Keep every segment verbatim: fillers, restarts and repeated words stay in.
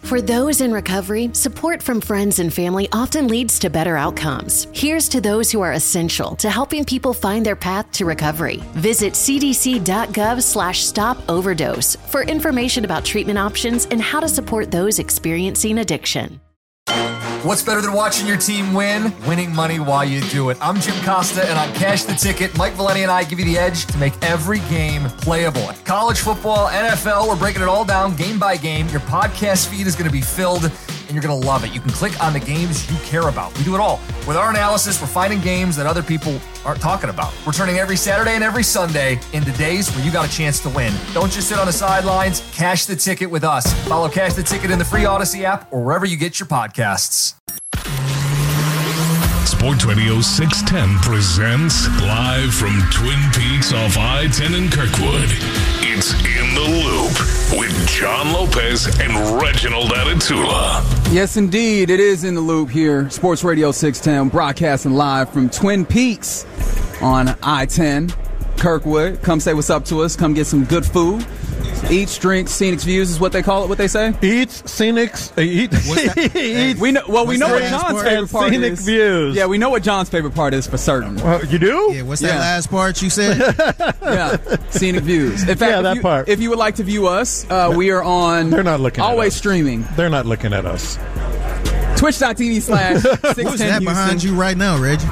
For those in recovery, support from friends and family often leads to better outcomes. Here's to those who are essential to helping people find their path to recovery. Visit cdc.gov slash stop overdose for information about treatment options and how to support those experiencing addiction. What's better than watching your team win? Winning money while you do it. I'm Jim Costa, and on Cash the Ticket, Mike Valeni and I give you the edge to make every game playable. College football, N F L, we're breaking it all down game by game. Your podcast feed is going to be filled, and you're going to love it. You can click on the games you care about. We do it all. With our analysis, we're finding games that other people aren't talking about. We're turning every Saturday and every Sunday into days where you got a chance to win. Don't just sit on the sidelines. Cash the Ticket with us. Follow Cash the Ticket in the free Odyssey app or wherever you get your podcasts. Sports Radio six ten presents live from Twin Peaks off I ten in Kirkwood. It's In the Loop with John Lopez and Reginald Atatula. Yes, indeed. It is In the Loop here. Sports Radio six ten broadcasting live from Twin Peaks on I ten, Kirkwood. Come say what's up to us. Come get some good food. Eats, drinks, scenic views is what they call it. What they say? Eats, scenics, uh, eat, eats. We know. Well, we know what John's John's favorite part scenic is. Views. Yeah, we know what John's favorite part is for certain. Uh, you do? Yeah. What's Yeah. that last part you said? Yeah, scenic views. In fact, Yeah, if that you, part. If you would like to view us, uh, we are on. They're not looking at Always us. streaming. They're not looking at us. Twitch.tv slash Who's that behind you right now, Reggie?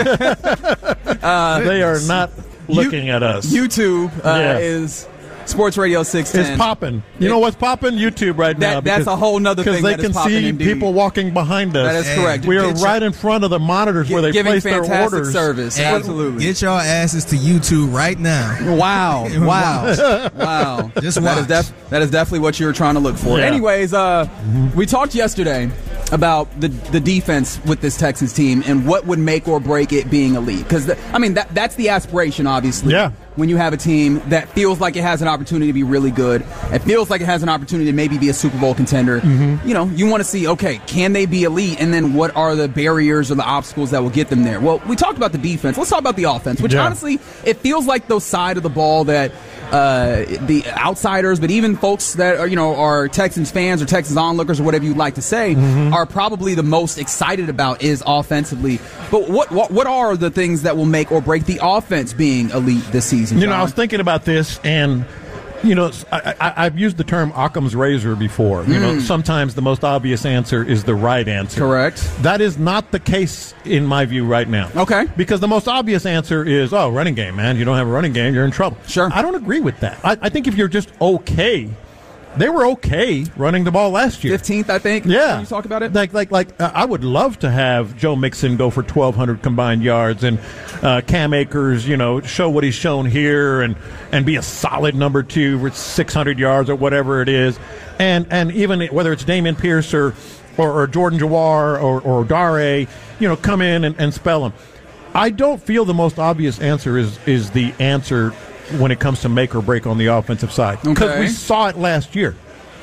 Uh, They are not looking you, at us. YouTube uh, Yeah. is Sports Radio six ten. It's popping. You It- know what's popping? YouTube right That- now. that's because- a whole nother thing Because they that is can popping see indeed. people walking behind us. That is Hey, correct. We are Get right in front of the monitors where they giving place their fantastic orders. service. Hey, Absolutely. Get your asses to YouTube right now. Wow! Wow! Wow! Just that is watch. def- that is definitely what you were trying to look for. Yeah. Anyways, uh, we talked yesterday about the the defense with this Texans team and what would make or break it being elite. Because I mean that that's the aspiration, obviously. Yeah. When you have a team that feels like it has an opportunity to be really good, it feels like it has an opportunity to maybe be a Super Bowl contender. Mm-hmm. You know, you want to see, okay, can they be elite? And then what are the barriers or the obstacles that will get them there? Well, we talked about the defense. Let's talk about the offense, which Yeah. honestly, it feels like those side of the ball that uh, the outsiders, but even folks that are, you know, are Texans fans or Texans onlookers or whatever you'd like to say, Mm-hmm. are probably the most excited about is offensively. But what, what what are the things that will make or break the offense being elite this season? You know, John? I was thinking about this, and you know, I, I, I've used the term Occam's razor before. You know, sometimes the most obvious answer is the right answer. Correct. That is not the case in my view right now. Okay. Because the most obvious answer is, oh, running game, man. You don't have a running game, you're in trouble. Sure. I don't agree with that. I, I think if you're just okay, they were okay running the ball last year. fifteenth, I think. Yeah, When you talk about it. Like, like, like. Uh, I would love to have Joe Mixon go for twelve hundred combined yards, and uh, Cam Akers, you know, show what he's shown here, and and be a solid number two with six hundred yards or whatever it is, and and even whether it's Dameon Pierce or or, or Jordan Jawar or or Dare, you know, come in and, and spell them. I don't feel the most obvious answer is is the answer when it comes to make or break on the offensive side, because Okay. we saw it last year.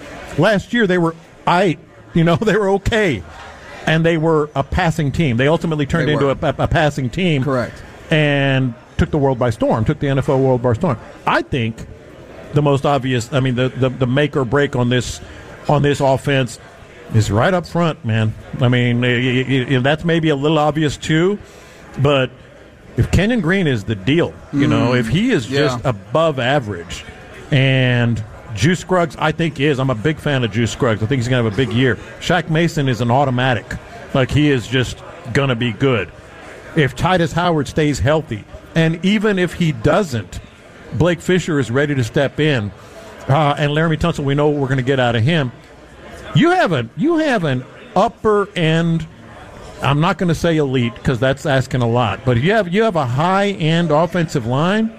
Last year they were I, you know, they were okay, and they were a passing team. They ultimately turned They into were. a, a, a passing team, Correct. and took the world by storm. Took the N F L world by storm. I think the most obvious, I mean, the the, the make or break on this on this offense is right up front, man. I mean, y- y- y- that's maybe a little obvious too, but if Kenyon Green is the deal, you know, if he is just yeah. above average, and Juice Scruggs, I think is. I'm a big fan of Juice Scruggs. I think he's going to have a big year. Shaq Mason is an automatic. Like, he is just going to be good. If Titus Howard stays healthy, and even if he doesn't, Blake Fisher is ready to step in, uh, and Laramie Tunsil, we know what we're going to get out of him. You have a you have an upper end. I'm not going to say elite because that's asking a lot, but you have you have a high end offensive line.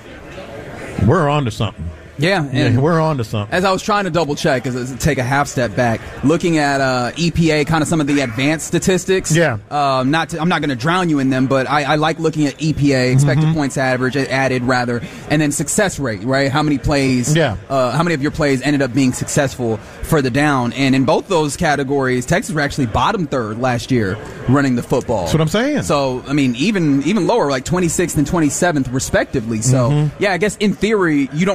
We're on to something. Yeah, and Yeah, we're on to something. as I was trying to double check, as I take a half step back, looking at uh, E P A, kind of some of the advanced statistics. Yeah. Um, not to, I'm not going to drown you in them, but I, I like looking at E P A, expected Mm-hmm. points average, added rather, and then success rate, right? How many plays? Yeah. Uh, how many of your plays ended up being successful further down? And in both those categories, Texas were actually bottom third last year running the football. That's what I'm saying. So I mean, even even lower, like twenty-sixth and twenty-seventh respectively. So Mm-hmm. yeah, I guess in theory you don't need to be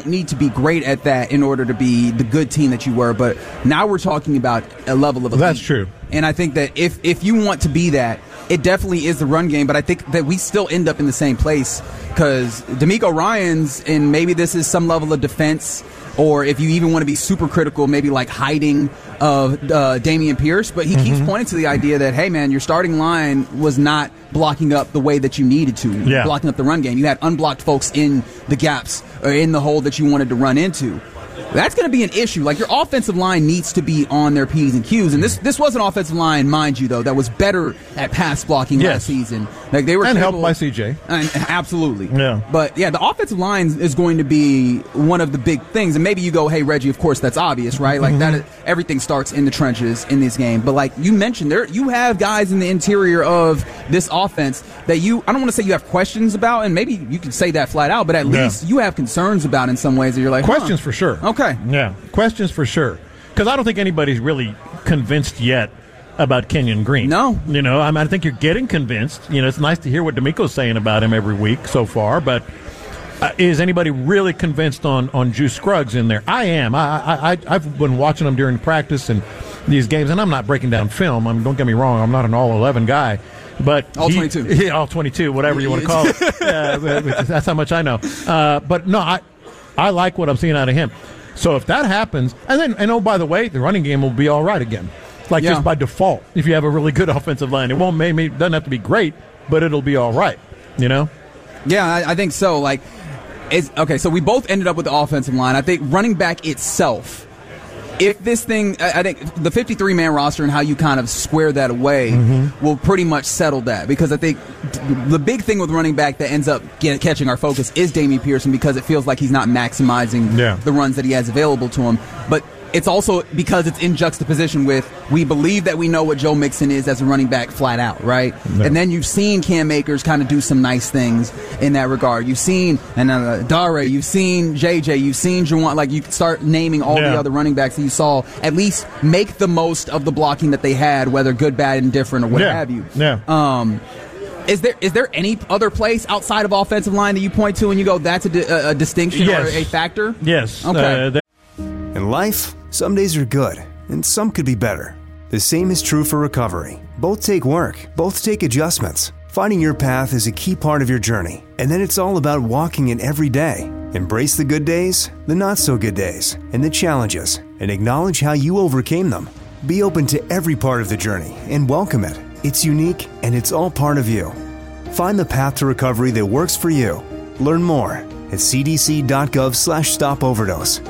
great at that in order to be the good team that you were. But now we're talking about a level of elite. That's true. And I think that if, if you want to be that, it definitely is the run game. But I think that we still end up in the same place because DeMeco Ryans, and maybe this is some level of defense, or if you even want to be super critical, maybe like hiding of uh, Damian Pierce. But he mm-hmm. keeps pointing to the idea that, hey, man, your starting line was not blocking up the way that you needed to, yeah. blocking up the run game. You had unblocked folks in the gaps or in the hole that you wanted to run into. That's going to be an issue. Like, your offensive line needs to be on their P's and Q's. And this this was an offensive line, mind you, though, that was better at pass blocking yes. last season. Like they were and capable, helped by C J. And, absolutely. Yeah. But, yeah, the offensive line is going to be one of the big things. And maybe you go, hey, Reggie, of course, that's obvious, right? Like, mm-hmm. that everything starts in the trenches in this game. But, like you mentioned, there you have guys in the interior of this offense that you, I don't want to say you have questions about, and maybe you can say that flat out, but at yeah. least you have concerns about in some ways that you're like, questions huh. for sure. Okay. Yeah. Questions for sure. Because I don't think anybody's really convinced yet about Kenyon Green. No. You know, I mean, I think you're getting convinced. You know, it's nice to hear what DeMeco's saying about him every week so far, but uh, is anybody really convinced on, on Juice Scruggs in there? I am. I, I, I, I've been watching him during practice and these games, and I'm not breaking down film. I mean, don't get me wrong. I'm not an all eleven guy. But all he, twenty-two. Yeah, all twenty-two, whatever you want to call it. uh, that's how much I know. Uh, but, no, I I like what I'm seeing out of him. So if that happens, and then, and oh, by the way, the running game will be all right again. Like yeah. just by default, if you have a really good offensive line. It won't maybe it doesn't have to be great, but it'll be all right, you know? Yeah, I, I think so. Like, it's, okay, so we both ended up with the offensive line. I think running back itself, if this thing, I, I think the fifty-three man roster and how you kind of square that away mm-hmm. will pretty much settle that. Because I think the big thing with running back that ends up get, catching our focus is Damian Pearson, because it feels like he's not maximizing yeah. the runs that he has available to him. But it's also because it's in juxtaposition with, we believe that we know what Joe Mixon is as a running back flat out, right? No. And then you've seen Cam Akers kind of do some nice things in that regard. You've seen and uh, Dare, you've seen J J, you've seen Juwan. Like, you start naming all yeah. the other running backs that you saw at least make the most of the blocking that they had, whether good, bad, indifferent, or what yeah. have you. Yeah. Um, Is there is there any other place outside of offensive line that you point to and you go, that's a, di- a distinction yes. or a factor? Yes. Okay. Uh, that- In life, some days are good, and some could be better. The same is true for recovery. Both take work, both take adjustments. Finding your path is a key part of your journey, and then it's all about walking it every day. Embrace the good days, the not-so-good days, and the challenges, and acknowledge how you overcame them. Be open to every part of the journey and welcome it. It's unique, and it's all part of you. Find the path to recovery that works for you. Learn more at cdc.gov slash stop overdose.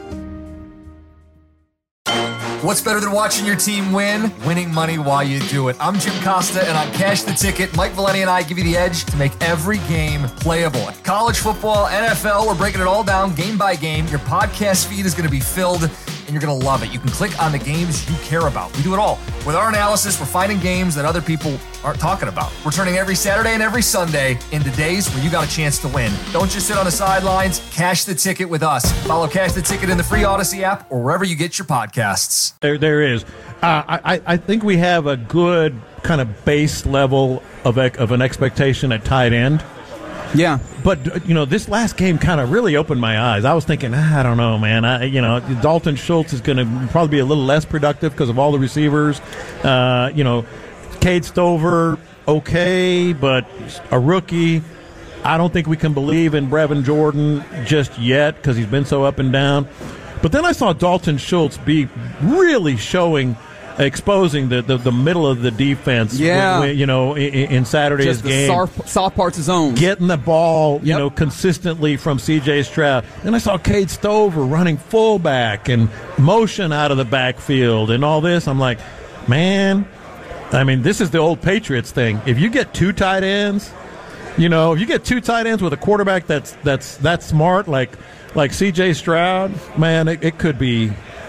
What's better than watching your team win? Winning money while you do it. I'm Jim Costa, and on Cash the Ticket, Mike Valeni and I give you the edge to make every game playable. College football, N F L, we're breaking it all down game by game. Your podcast feed is going to be filled, and you're going to love it. You can click on the games you care about. We do it all. With our analysis, we're finding games that other people aren't talking about. We're turning every Saturday and every Sunday into days where you got a chance to win. Don't just sit on the sidelines. Cash the Ticket with us. Follow Cash the Ticket in the free Odyssey app or wherever you get your podcasts. There, there is. Uh, I, I think we have a good kind of base level of of an expectation at tight end. Yeah, but you know, this last game kind of really opened my eyes. I was thinking, ah, I don't know, man. I, you know, Dalton Schultz is going to probably be a little less productive because of all the receivers. Uh, you know, Cade Stover, okay, but a rookie. I don't think we can believe in Brevin Jordan just yet because he's been so up and down. But then I saw Dalton Schultz be really showing, exposing the, the, the middle of the defense. Yeah. When, you know, in, in Saturday's just the game. soft, soft parts of zones. Getting the ball, you Yep. know, consistently from C J Stroud. Then I saw Cade Stover running fullback and motion out of the backfield and all this. I'm like, man, I mean, this is the old Patriots thing. If you get two tight ends, you know, if you get two tight ends with a quarterback that's that's that's smart, like like C J Stroud, man, it, it could be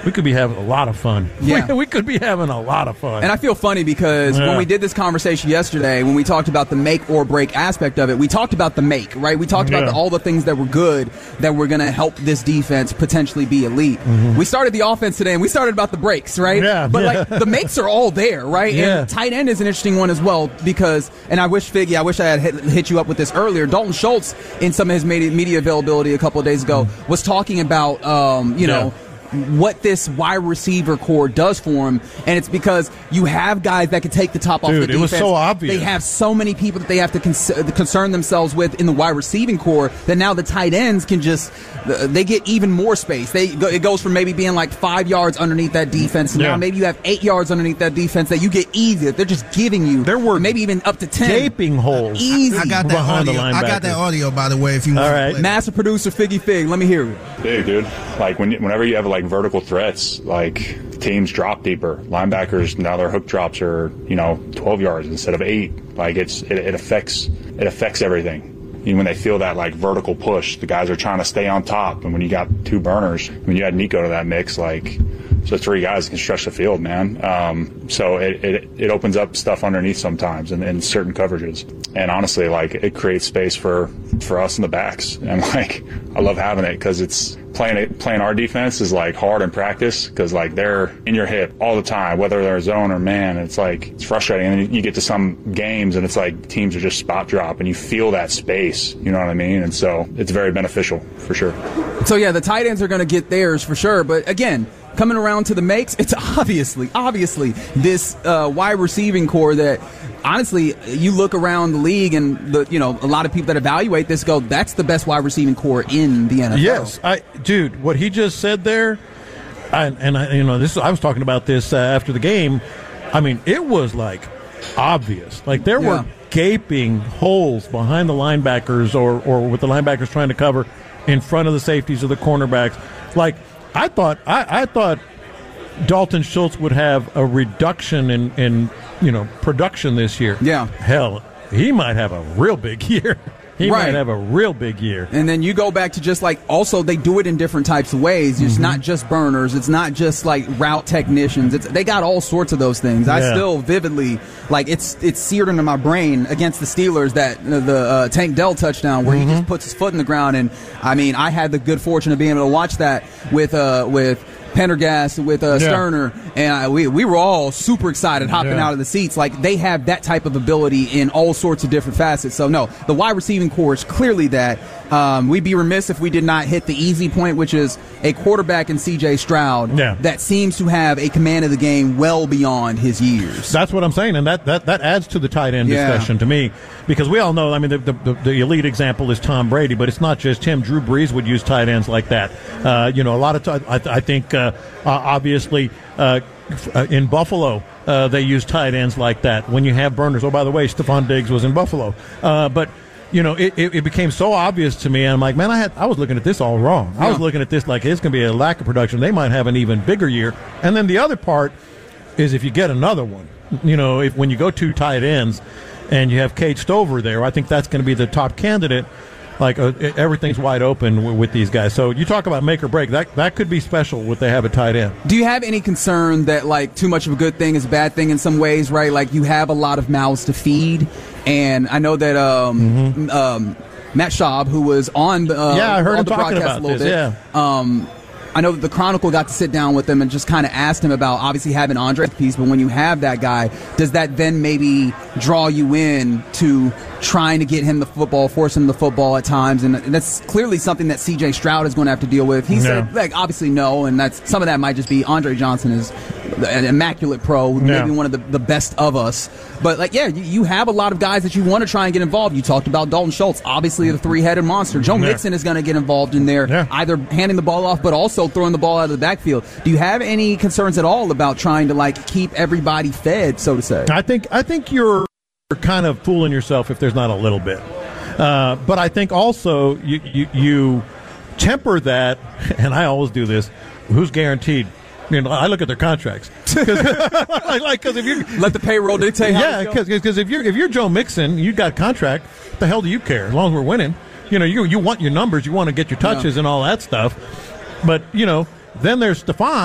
we could be having a lot of fun. Yeah. We, we could be having a lot of fun. And I feel funny because Yeah. when we did this conversation yesterday, when we talked about the make or break aspect of it, we talked about the make, right? We talked about Yeah. the, all the things that were good that were going to help this defense potentially be elite. We started the offense today, and we started about the breaks, right? Yeah. But Yeah. like the makes are all there, right? Yeah. And tight end is an interesting one as well because, and I wish Figgy, I wish I had hit, hit you up with this earlier. Dalton Schultz, in some of his media, media availability a couple of days ago, was talking about, um, you Yeah. know. what this wide receiver core does for him, and it's because you have guys that can take the top off Dude, the it defense. was so obvious. They have so many people that they have to cons- concern themselves with in the wide receiving core that now the tight ends can just uh, they get even more space. They go, it goes from maybe being like five yards underneath that defense to Yeah. now maybe you have eight yards underneath that defense that you get easy. They're just giving you. There were maybe even up to ten gaping holes. Easy. I got that Behind the audio. I got linebacker. that audio, by the way. If you want All to right. play it. Master producer Figgy Fig, let me hear it. Big, dude. Like when, whenever you have like vertical threats, like teams drop deeper. Linebackers now their hook drops are you know twelve yards instead of eight. Like it's it, it affects it affects everything. Even when they feel that like vertical push, the guys are trying to stay on top. And when you got two burners, when you add Nico to that mix, like so three guys can stretch the field, man. Um, so it, it it opens up stuff underneath sometimes in, in certain coverages. And honestly, like it creates space for for us in the backs. And like I love having it because it's playing it, playing our defense is like hard in practice because like they're in your hip all the time, whether they're zone or man. It's like it's frustrating. And then you get to some games and it's like teams are just spot drop and you feel that space. You know what I mean? And so it's very beneficial for sure. So yeah, the tight ends are going to get theirs for sure. But again, coming around to the makes, it's obviously, obviously this uh, wide receiving core that, honestly, you look around the league and the you know a lot of people that evaluate this go, that's the best wide receiving core in the N F L. Yes, I, dude, what he just said there, I, and I, you know, this I was talking about this uh, after the game. I mean, it was like obvious, like there Yeah. were gaping holes behind the linebackers, or or with the linebackers trying to cover in front of the safeties or the cornerbacks. Like I thought, I, I thought Dalton Schultz would have a reduction in in you know production this year. Yeah. Hell, he might have a real big year. He Right. might have a real big year. And then you go back to just like, also they do it in different types of ways. It's Mm-hmm. not just burners. It's not just like route technicians. It's, they got all sorts of those things. I Yeah. still vividly, like it's it's seared into my brain against the Steelers, that uh, the uh, Tank Dell touchdown where Mm-hmm. he just puts his foot in the ground. And I mean, I had the good fortune of being able to watch that with uh, with Pendergast, with uh, Yeah. Sterner, and I, we we were all super excited hopping Yeah. out of the seats. Like they have that type of ability in all sorts of different facets. So no, the wide receiving core is clearly that. Um, we'd be remiss if we did not hit the easy point, which is a quarterback in C J Stroud Yeah. that seems to have a command of the game well beyond his years. That's what I'm saying, and that, that, that adds to the tight end Yeah. discussion to me, because we all know, I mean, the, the, the elite example is Tom Brady, but it's not just him. Drew Brees would use tight ends like that. Uh, you know, a lot of times, I, I think, uh, uh, obviously, uh, in Buffalo, uh, they use tight ends like that. When you have burners, oh, by the way, Stephon Diggs was in Buffalo. Uh, but, you know, it, it, it became so obvious to me, and I'm like, man, I had I was looking at this all wrong. I was Yeah. looking at this like it's going to be a lack of production. They might have an even bigger year. And then the other part is if you get another one, you know, if when you go two tight ends and you have Cade Stover there, I think that's going to be the top candidate. Like uh, everything's wide open w- with these guys. So you talk about make or break. That that could be special if they have a tight end. Do you have any concern that like too much of a good thing is a bad thing in some ways, right? Like you have a lot of mouths to feed, and I know that um, Mm-hmm. um, Matt Schaub, who was on uh, Yeah, I heard on him the talking broadcast about a little this, bit, um, I know that the Chronicle got to sit down with him and just kind of asked him about obviously having Andre piece, but when you have that guy, does that then maybe draw you in to trying to get him the football, force him the football at times? And that's clearly something that C J Stroud is going to have to deal with. He Yeah. said, like, obviously no, and that's some of that might just be Andre Johnson is an immaculate pro, Yeah. maybe one of the, the best of us. But, like, yeah, you, you have a lot of guys that you want to try and get involved. You talked about Dalton Schultz, obviously the three-headed monster. Joe Yeah. Mixon is going to get involved in there, Yeah. either handing the ball off but also throwing the ball out of the backfield. Do you have any concerns at all about trying to, like, keep everybody fed, so to say? I think I think you're kind of fooling yourself if there's not a little bit. Uh, but I think also you, you you temper that, and I always do this. Who's guaranteed? You know, I look at their contracts. Cause, like, like, 'cause if you Let the payroll dictate how yeah, it's going. because if you're if you're Joe Mixon, you got a contract. What the hell do you care? As long as we're winning, you know, you you want your numbers, you want to get your touches Yeah. and all that stuff. But you know, then there's Stephon,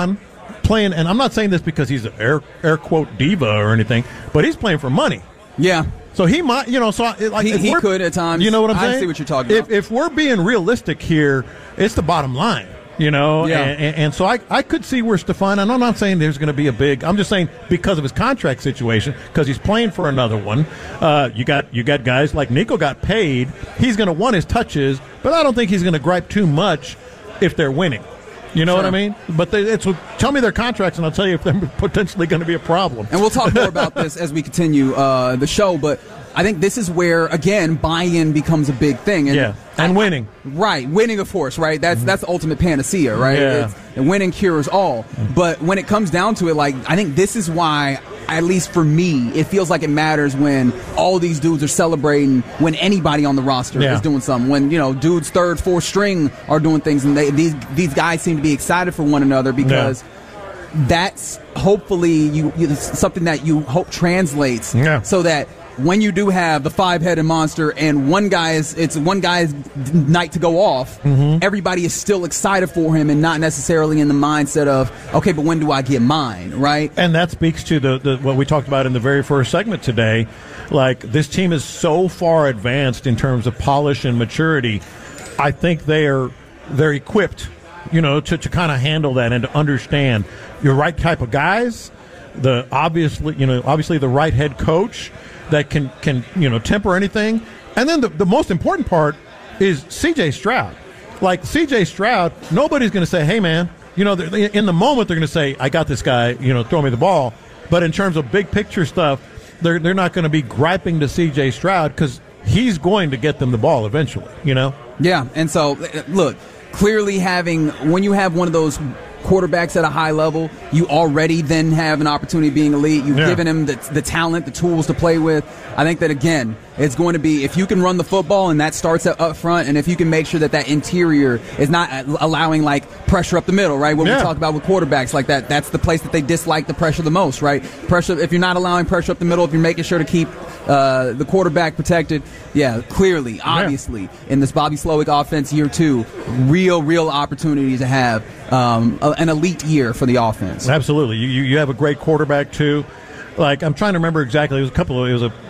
playing, and I'm not saying this because he's an air, air quote diva or anything, but he's playing for money. Yeah. So he might, you know, so like he, he could at times. You know what I'm I saying? I see what you're talking if, about. If we're being realistic here, it's the bottom line, you know? Yeah. And, and, and so I, I could see where Stefan, and I'm not saying there's going to be a big, I'm just saying because of his contract situation, because he's playing for another one, uh, you got you got guys like Nico got paid. He's going to want his touches, but I don't think he's going to gripe too much if they're winning. You know Sure. what I mean? But they, it's tell me their contracts, and I'll tell you if they're potentially going to be a problem. And we'll talk more about this as we continue uh, the show. But I think this is where, again, buy-in becomes a big thing. And yeah, and winning. Right, winning, of course, right? That's mm-hmm. that's the ultimate panacea, right? Yeah. It's, and winning cures all. Mm-hmm. But when it comes down to it, like, I think this is why, at least for me, it feels like it matters when all these dudes are celebrating when anybody on the roster yeah. is doing something. When, you know, dudes third, fourth string are doing things, and they, these these guys seem to be excited for one another because yeah. that's hopefully you, you something that you hope translates yeah. so that when you do have the five-headed monster and one guy is it's one guy's night to go off, mm-hmm. everybody is still excited for him and not necessarily in the mindset of, okay, but when do I get mine, right? And that speaks to the, the what we talked about in the very first segment today. Like, this team is so far advanced in terms of polish and maturity. I think they are they're equipped, you know, to, to kind of handle that and to understand your right type of guys, the obviously, you know, obviously the right head coach that can, can you know, temper anything. And then the, the most important part is C J Stroud. Like, C J Stroud, nobody's going to say, hey, man, you know, in the moment they're going to say, I got this guy, you know, throw me the ball. But in terms of big picture stuff, they're, they're not going to be griping to C J Stroud because he's going to get them the ball eventually, you know? Yeah, and so, look, clearly having, when you have one of those quarterbacks at a high level, you already then have an opportunity of being elite. You've yeah. given him the, the talent, the tools to play with. I think that, again, it's going to be, if you can run the football and that starts up, up front, and if you can make sure that that interior is not allowing, like, pressure up the middle, right? What yeah. we talk about with quarterbacks, like that, that's the place that they dislike the pressure the most, right? Pressure, if you're not allowing pressure up the middle, if you're making sure to keep uh, the quarterback protected, yeah, clearly, obviously, yeah. in this Bobby Slowick offense year two, real, real opportunity to have um, a, an elite year for the offense. Absolutely. You, you you have a great quarterback, too. Like, I'm trying to remember exactly. It was a couple of, it was a,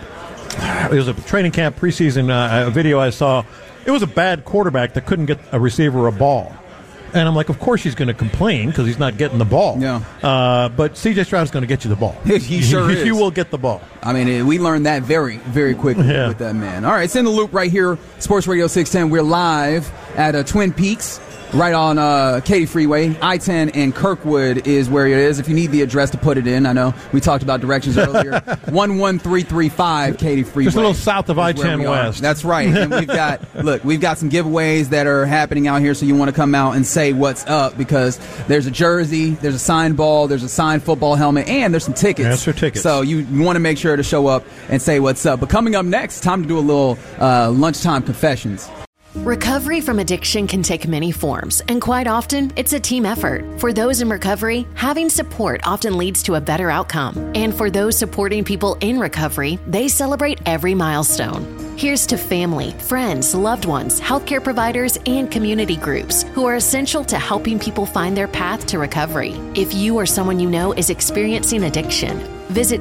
it was a training camp preseason uh, a video I saw. It was a bad quarterback that couldn't get a receiver a ball. And I'm like, of course he's going to complain because he's not getting the ball. Yeah. Uh, but C J Stroud's going to get you the ball. He sure he, is. He will get the ball. I mean, we learned that very, very quickly yeah. with that man. All right, it's in the loop right here, Sports Radio six ten. We're live at uh, Twin Peaks, right on uh, Katy Freeway. I ten and Kirkwood is where it is. If you need the address to put it in, I know we talked about directions earlier. one one three three five Katy Freeway. Just a little south of I ten West. That's right. And we've got, look, we've got some giveaways that are happening out here, so you want to come out and say what's up because there's a jersey, there's a signed ball, there's a signed football helmet, and there's some tickets. That's for tickets. So you, you want to make sure to show up and say what's up. But coming up next, time to do a little uh, lunchtime confessions. Recovery from addiction can take many forms, and quite often, it's a team effort. For those in recovery, having support often leads to a better outcome. And for those supporting people in recovery, they celebrate every milestone. Here's to family, friends, loved ones, healthcare providers, and community groups who are essential to helping people find their path to recovery. If you or someone you know is experiencing addiction, visit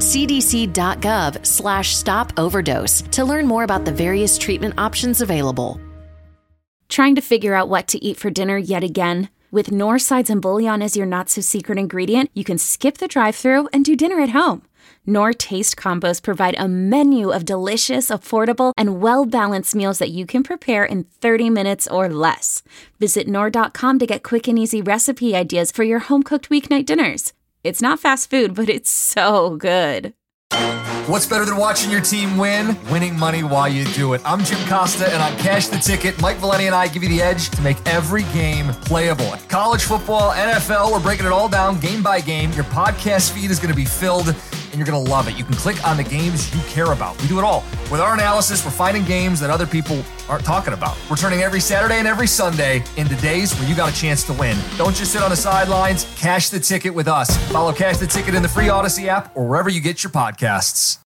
cdc.gov slash stop overdose to learn more about the various treatment options available. Trying to figure out what to eat for dinner yet again? With Knorr Sides and Bouillon as your not-so-secret ingredient, you can skip the drive-thru and do dinner at home. Knorr Taste Combos provide a menu of delicious, affordable, and well-balanced meals that you can prepare in thirty minutes or less. Visit Knorr dot com to get quick and easy recipe ideas for your home-cooked weeknight dinners. It's not fast food, but it's so good. What's better than watching your team win? Winning money while you do it. I'm Jim Costa, and on Cash the Ticket, Mike Valeni and I give you the edge to make every game playable. College football, N F L, we're breaking it all down game by game. Your podcast feed is going to be filled, and you're going to love it. You can click on the games you care about. We do it all. With our analysis, we're finding games that other people aren't talking about. We're turning every Saturday and every Sunday into days where you got a chance to win. Don't just sit on the sidelines. Cash the Ticket with us. Follow Cash the Ticket in the free Odyssey app or wherever you get your podcasts.